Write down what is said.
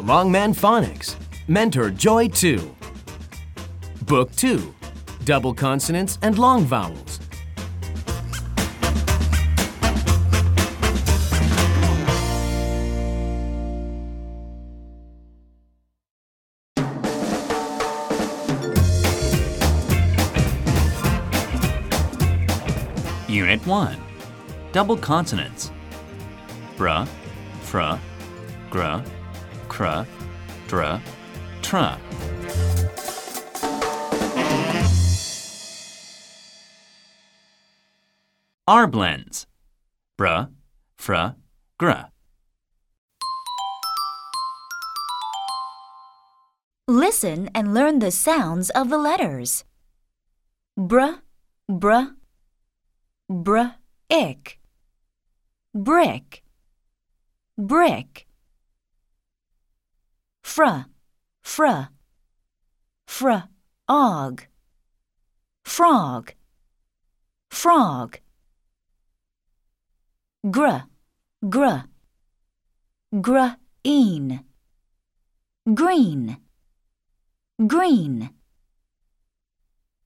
Longman Phonics, Mentor Joy 2. Book 2, Double Consonants and Long Vowels. Unit 1. Double consonants. Br, fr, gr, cr, dr, tr. R blends. Br, fr, gr. Listen and learn the sounds of the letters. Br, br, ick, brick, brick. Fr, og, frog, frog. Gr, green, green, green.